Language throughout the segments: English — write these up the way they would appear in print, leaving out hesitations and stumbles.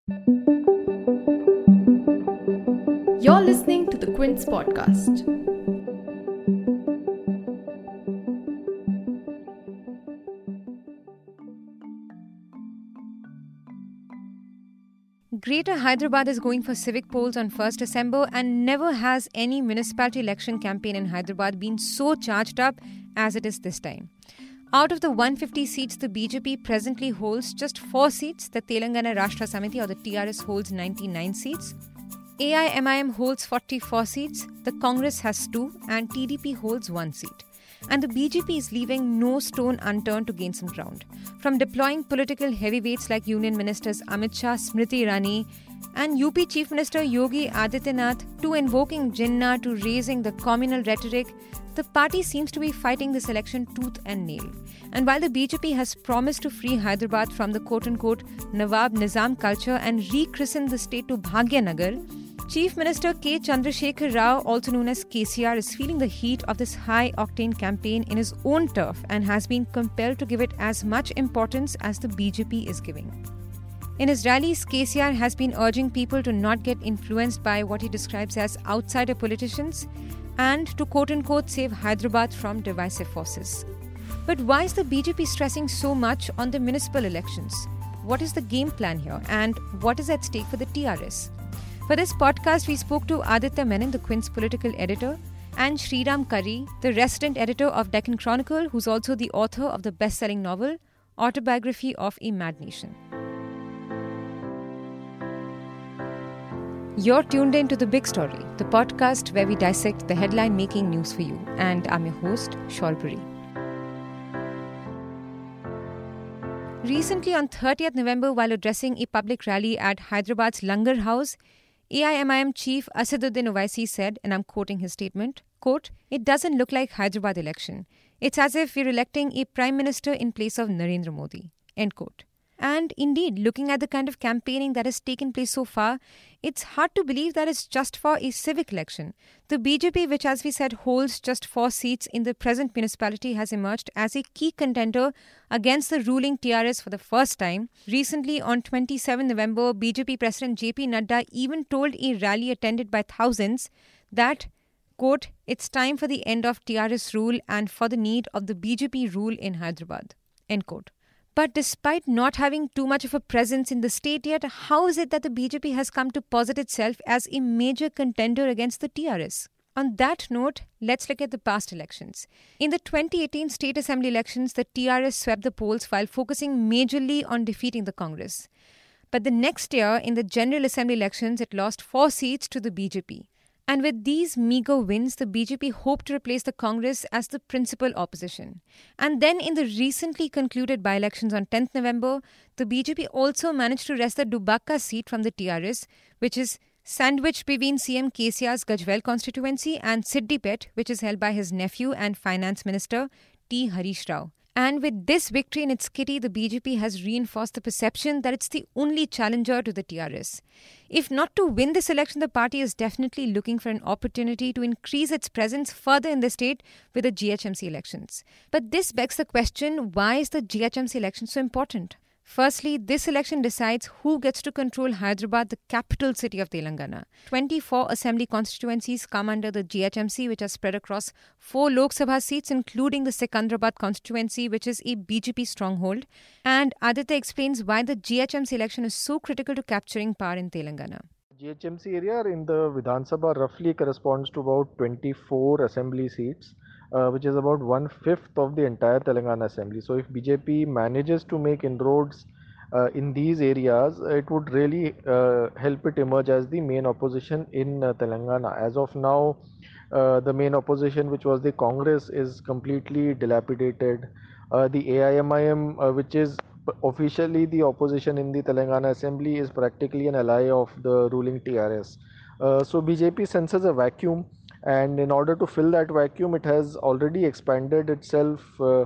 You're listening to the Quince podcast. Greater Hyderabad is going for civic polls on 1st December, and never has any municipality election campaign in Hyderabad been so charged up as it is this time. Out of the 150 seats the BJP presently holds just 4 seats, the Telangana Rashtra Samiti or the TRS holds 99 seats, AIMIM holds 44 seats, the Congress has 2 and TDP holds 1 seat. And the BJP is leaving no stone unturned to gain some ground. From deploying political heavyweights like Union Ministers Amit Shah, Smriti Irani, and UP Chief Minister Yogi Adityanath to invoking Jinnah to raising the communal rhetoric, the party seems to be fighting this election tooth and nail. And while the BJP has promised to free Hyderabad from the quote-unquote Nawab Nizam culture and rechristen the state to Bhagyanagar, Chief Minister K. Chandrasekhar Rao, also known as KCR, is feeling the heat of this high-octane campaign in his own turf and has been compelled to give it as much importance as the BJP is giving. In his rallies, KCR has been urging people to not get influenced by what he describes as outsider politicians and to quote-unquote save Hyderabad from divisive forces. But why is the BJP stressing so much on the municipal elections? What is the game plan here and what is at stake for the TRS? For this podcast, we spoke to Aditya Menon, the Quince political editor, and Sriram Kari, the resident editor of Deccan Chronicle, who's also the author of the best-selling novel, Autobiography of a Mad Nation. You're tuned in to The Big Story, the podcast where we dissect the headline-making news for you. And I'm your host, Shorbury. Recently, on 30th November, while addressing a public rally at Hyderabad's Langar House, AIMIM chief Asaduddin Owaisi said, and I'm quoting his statement, quote, "It doesn't look like Hyderabad election. It's as if we're electing a prime minister in place of Narendra Modi," end quote. And indeed, looking at the kind of campaigning that has taken place so far, it's hard to believe that it's just for a civic election. The BJP, which as we said holds just 4 seats in the present municipality, has emerged as a key contender against the ruling TRS for the first time. Recently, on 27 November, BJP President JP Nadda even told a rally attended by thousands that, quote, "It's time for the end of TRS rule and for the need of the BJP rule in Hyderabad," end quote. But despite not having too much of a presence in the state yet, how is it that the BJP has come to posit itself as a major contender against the TRS? On that note, let's look at the past elections. In the 2018 State Assembly elections, the TRS swept the polls while focusing majorly on defeating the Congress. But the next year, in the General Assembly elections, it lost 4 seats to the BJP. And with these meager wins, the BJP hoped to replace the Congress as the principal opposition. And then in the recently concluded by-elections on 10th November, the BJP also managed to wrest the Dubaka seat from the TRS, which is sandwiched between CM KCR's Gajwel constituency and Siddipet, which is held by his nephew and finance minister T. Harish Rao. And with this victory in its kitty, the BJP has reinforced the perception that it's the only challenger to the TRS. If not to win this election, the party is definitely looking for an opportunity to increase its presence further in the state with the GHMC elections. But this begs the question, why is the GHMC election so important? Firstly, this election decides who gets to control Hyderabad, the capital city of Telangana. 24 assembly constituencies come under the GHMC, which are spread across 4 Lok Sabha seats, including the Secunderabad constituency, which is a BJP stronghold. And Aditya explains why the GHMC election is so critical to capturing power in Telangana. GHMC area in the Vidhan Sabha roughly corresponds to about 24 assembly seats, which is about 1/5 of the entire Telangana assembly. So if BJP manages to make inroads in these areas, it would really help it emerge as the main opposition in Telangana. As of now, the main opposition, which was the Congress, is completely dilapidated. The AIMIM, which is officially the opposition in the Telangana assembly, is practically an ally of the ruling TRS. So BJP senses a vacuum, and in order to fill that vacuum, it has already expanded itself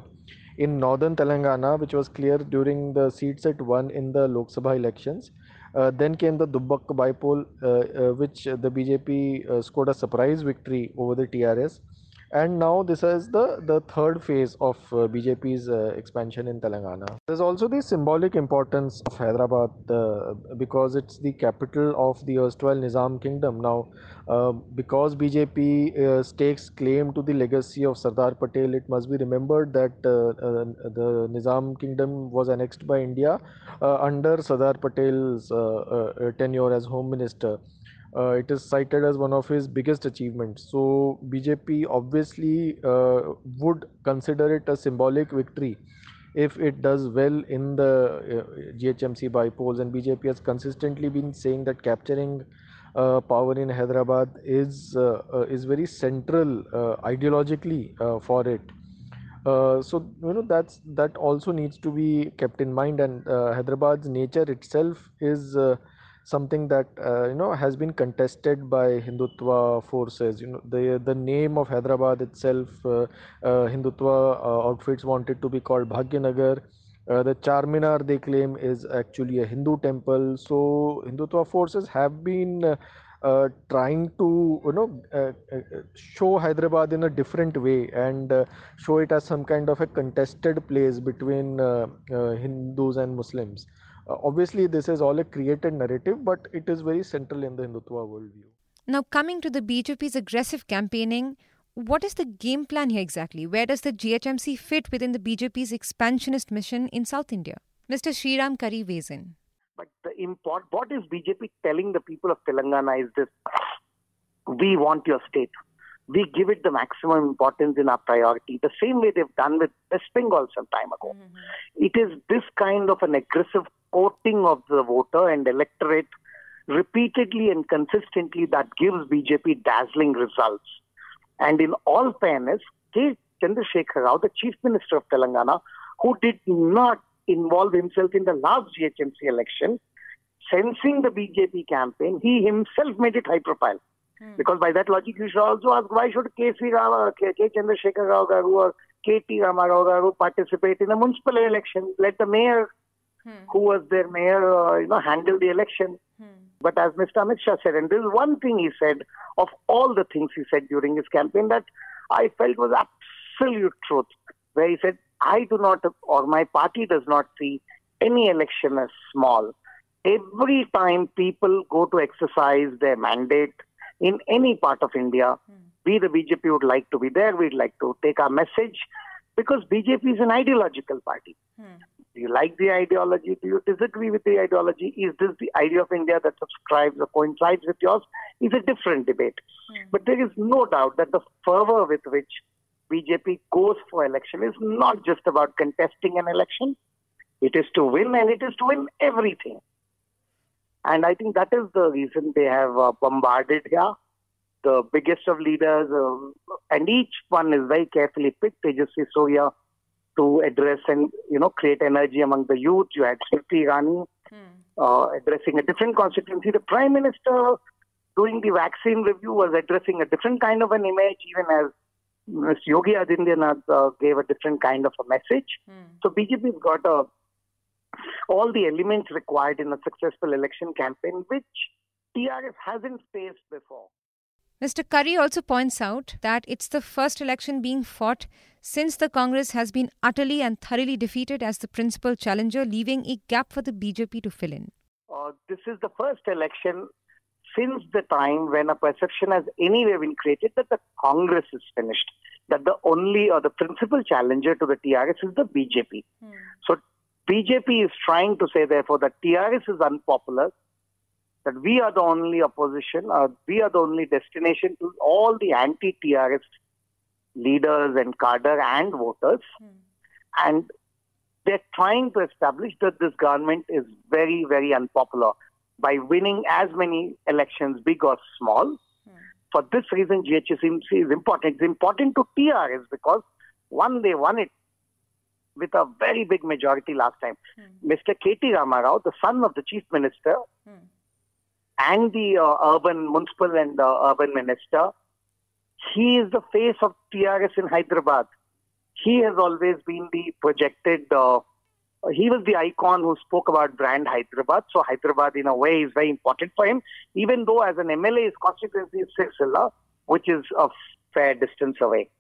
in northern Telangana, which was clear during the seats it won in the Lok Sabha elections. Then came the Dubbak bypoll, which the BJP scored a surprise victory over the TRS. And now this is the third phase of BJP's expansion in Telangana. There's also the symbolic importance of Hyderabad because it's the capital of the erstwhile Nizam kingdom. Now, because BJP stakes claim to the legacy of Sardar Patel, it must be remembered that the Nizam kingdom was annexed by India under Sardar Patel's tenure as Home Minister. It is cited as one of his biggest achievements. So BJP obviously would consider it a symbolic victory if it does well in the GHMC by polls. And BJP has consistently been saying that capturing power in Hyderabad is very central ideologically for it. So that also needs to be kept in mind, and Hyderabad's nature itself is something that has been contested by Hindutva forces. The name of Hyderabad itself, Hindutva outfits wanted to be called Bhagyanagar. The Charminar, they claim, is actually a Hindu temple. So Hindutva forces have been trying to show Hyderabad in a different way and show it as some kind of a contested place between Hindus and Muslims. Obviously, this is all a created narrative, but it is very central in the Hindutva worldview. Now, coming to the BJP's aggressive campaigning, what is the game plan here exactly? Where does the GHMC fit within the BJP's expansionist mission in South India? Mr. Sriram Kari weighs in. But what is BJP telling the people of Telangana is this: we want your state. We give it the maximum importance in our priority, the same way they've done with West Bengal some time ago. Mm-hmm. It is this kind of an aggressive courting of the voter and electorate repeatedly and consistently that gives BJP dazzling results. And in all fairness, K. Chandrasekhar Rao, the Chief Minister of Telangana, who did not involve himself in the last GHMC election, sensing the BJP campaign, he himself made it high profile. Because by that logic, you should also ask, why should K. Chandrasekhar Rao Garu or K.T. Ramarao Garu participate in a municipal election? Let the mayor, who was their mayor, handle the election. But as Mr. Amit Shah said, and this is one thing he said, of all the things he said during his campaign, that I felt was absolute truth, where he said, I do not, or my party does not see any election as small. Every time people go to exercise their mandate in any part of India, we, the BJP, would like to be there. We'd like to take our message, because BJP is an ideological party. Do you like the ideology? Do you disagree with the ideology? Is this the idea of India that subscribes or coincides with yours? Is a different debate. But there is no doubt that the fervor with which BJP goes for election is not just about contesting an election. It is to win, and it is to win everything. And I think that is the reason they have bombarded here, the biggest of leaders, and each one is very carefully picked. Tejasvi Surya to address and create energy among the youth. You had Smriti Irani addressing a different constituency. The Prime Minister doing the vaccine review was addressing a different kind of an image, even as Mr. Yogi Adityanath gave a different kind of a message. So BJP's got all the elements required in a successful election campaign, which TRS hasn't faced before. Mr. Curry also points out that it's the first election being fought since the Congress has been utterly and thoroughly defeated as the principal challenger, leaving a gap for the BJP to fill in. This is the first election since the time when a perception has anyway been created that the Congress is finished, that the only or the principal challenger to the TRS is the BJP. So BJP is trying to say, therefore, that TRS is unpopular, that we are the only opposition, we are the only destination to all the anti-TRS leaders and cadre and voters. And they're trying to establish that this government is very, very unpopular by winning as many elections, big or small. For this reason, GHMC is important. It's important to TRS because, one, they won it with a very big majority last time. Mr. K.T. Ramarao, the son of the Chief Minister, and the municipal and urban minister, he is the face of TRS in Hyderabad. He has always been the projected, he was the icon who spoke about brand Hyderabad. So Hyderabad in a way is very important for him, even though as an MLA his constituency is Sircilla, which is a fair distance away.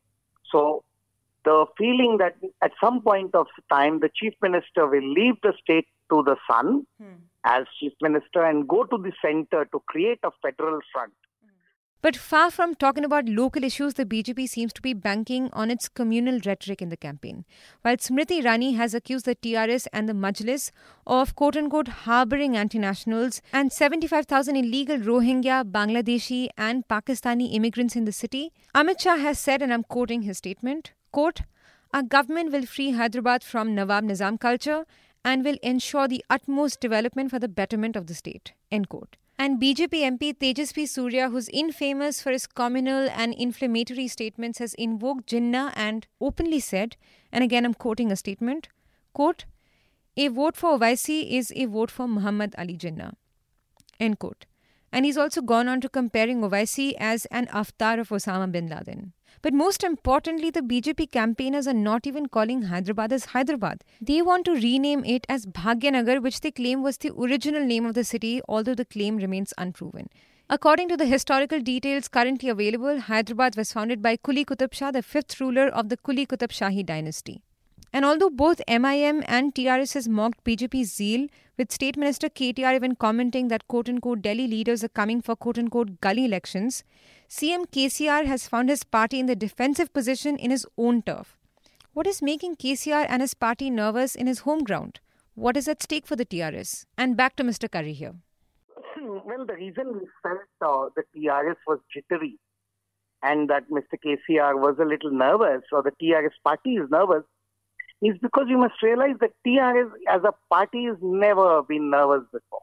So the feeling that at some point of time the chief minister will leave the state to the sun as chief minister and go to the center to create a federal front. But far from talking about local issues, the BJP seems to be banking on its communal rhetoric in the campaign. While Smriti Irani has accused the TRS and the Majlis of quote-unquote harbouring anti-nationals and 75,000 illegal Rohingya, Bangladeshi and Pakistani immigrants in the city, Amit Shah has said, and I'm quoting his statement, quote, "Our government will free Hyderabad from Nawab Nizam culture and will ensure the utmost development for the betterment of the state," end quote. And BJP MP Tejasvi Surya, who's infamous for his communal and inflammatory statements, has invoked Jinnah and openly said, and again I'm quoting a statement, quote, "A vote for Owaisi is a vote for Muhammad Ali Jinnah," end quote. And he's also gone on to comparing Owaisi as an avatar of Osama bin Laden. But most importantly, the BJP campaigners are not even calling Hyderabad as Hyderabad. They want to rename it as Bhagyanagar, which they claim was the original name of the city, although the claim remains unproven. According to the historical details currently available, Hyderabad was founded by Quli Qutub Shah, the fifth ruler of the Quli Qutub Shahi dynasty. And although both MIM and TRS has mocked BJP's zeal, with State Minister KTR even commenting that quote-unquote Delhi leaders are coming for quote-unquote gully elections, CM KCR has found his party in the defensive position in his own turf. What is making KCR and his party nervous in his home ground? What is at stake for the TRS? And back to Mr. Curry here. Well, the reason we felt the TRS was jittery and that Mr. KCR was a little nervous, or the TRS party is nervous, is because you must realize that TRS as a party has never been nervous before.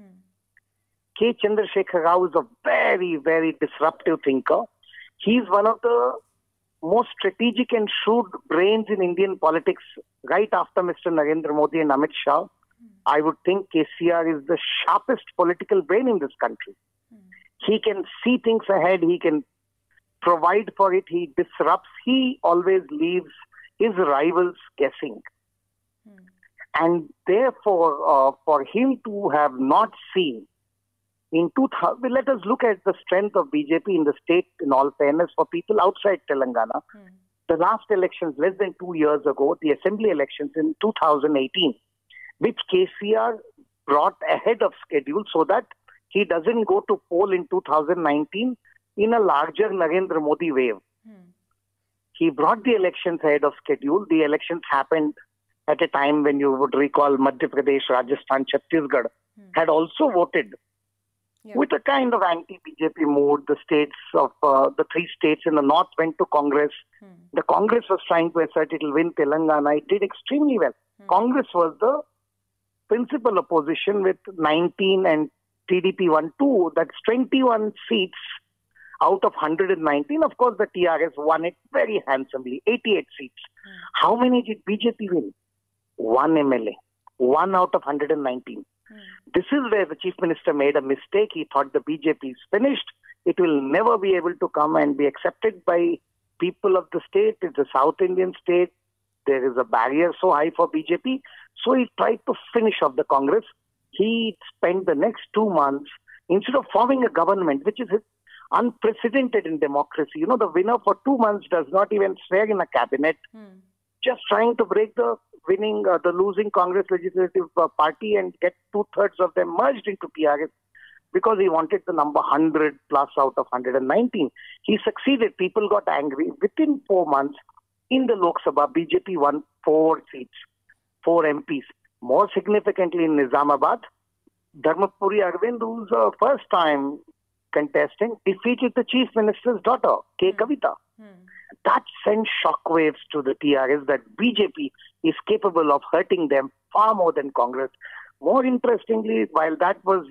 K. Chandrasekhar Rao is a very, very disruptive thinker. He's one of the most strategic and shrewd brains in Indian politics right after Mr. Narendra Modi and Amit Shah. I would think KCR is the sharpest political brain in this country. He can see things ahead. He can provide for it. He disrupts. He always leaves his rivals guessing. And therefore, for him to have not seen in 2000, let us look at the strength of BJP in the state in all fairness for people outside Telangana. The last elections less than 2 years ago, the assembly elections in 2018, which KCR brought ahead of schedule so that he doesn't go to poll in 2019 in a larger Narendra Modi wave. He brought the elections ahead of schedule. The elections happened at a time when you would recall Madhya Pradesh, Rajasthan, Chhattisgarh had also voted with a kind of anti-BJP mood. The states of the three states in the north went to Congress. The Congress was trying to assert it will win Telangana. It did extremely well. Congress was the principal opposition with 19 and TDP won 2. That's 21 seats out of 119. Of course, the TRS won it very handsomely, 88 seats. How many did BJP win? 1 MLA, 1 out of 119. This is where the chief minister made a mistake. He thought the BJP is finished. It will never be able to come and be accepted by people of the state. It's a South Indian state. There is a barrier so high for BJP. So he tried to finish off the Congress. He spent the next 2 months, instead of forming a government, which is unprecedented in democracy. You know, the winner for 2 months does not even swear in a cabinet, just trying to break the losing Congress Legislative Party and get 2/3 of them merged into TRS because he wanted the number 100 plus out of 119. He succeeded. People got angry. Within 4 months, in the Lok Sabha, BJP won 4 seats, 4 MPs. More significantly, in Nizamabad, Dharmapuri Arvind, who's a first-time contestant, defeated the chief minister's daughter, K. Kavita. That sent shockwaves to the TRS that BJP is capable of hurting them far more than Congress. More interestingly, while that was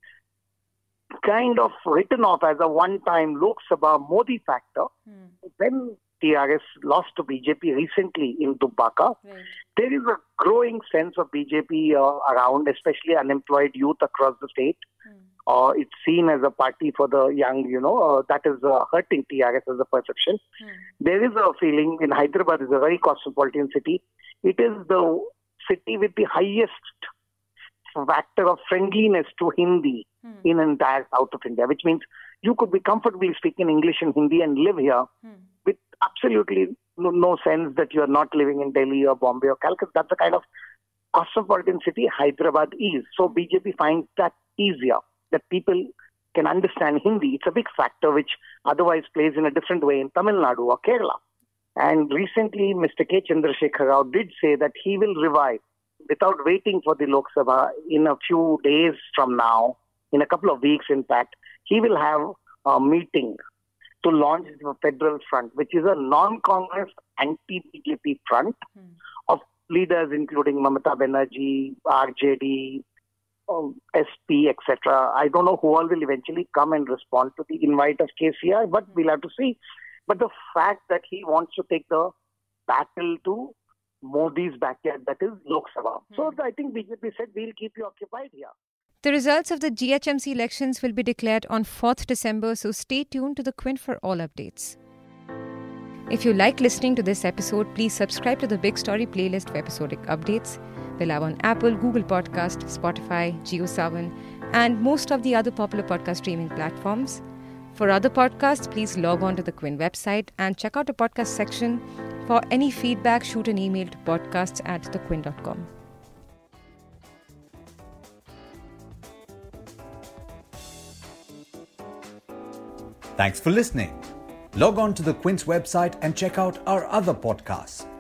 kind of written off as a one-time Lok Sabha Modi factor, when TRS lost to BJP recently in Dubbaka, there is a growing sense of BJP around, especially unemployed youth across the state. It's seen as a party for the young, that is hurting TRS as a perception. There is a feeling in Hyderabad is a very cosmopolitan city. It is the city with the highest factor of friendliness to Hindi in entire south of India, which means you could be comfortably speaking English and Hindi and live here with absolutely no sense that you are not living in Delhi or Bombay or Calcutta. That's the kind of cosmopolitan city Hyderabad is. So BJP finds that easier, that people can understand Hindi. It's a big factor which otherwise plays in a different way in Tamil Nadu or Kerala. And recently, Mr. K. Chandrasekhar Rao did say that he will revive, without waiting for the Lok Sabha, in a few days from now, in a couple of weeks in fact, he will have a meeting to launch the Federal Front, which is a non-Congress anti-BJP front of leaders including Mamata Banerjee, RJD, SP, etc. I don't know who all will eventually come and respond to the invite of KCR, but we'll have to see. But the fact that he wants to take the battle to Modi's backyard, that is Lok Sabha. So I think BJP said, we'll keep you occupied here. The results of the GHMC elections will be declared on 4th December, so stay tuned to The Quint for all updates. If you like listening to this episode, please subscribe to the Big Story playlist for episodic updates. We're live on Apple, Google Podcast, Spotify, JioSaavn, and most of the other popular podcast streaming platforms. For other podcasts, please log on to the Quint website and check out the podcast section. For any feedback, shoot an email to podcasts@thequint.com. Thanks for listening. Log on to the Quint's website and check out our other podcasts.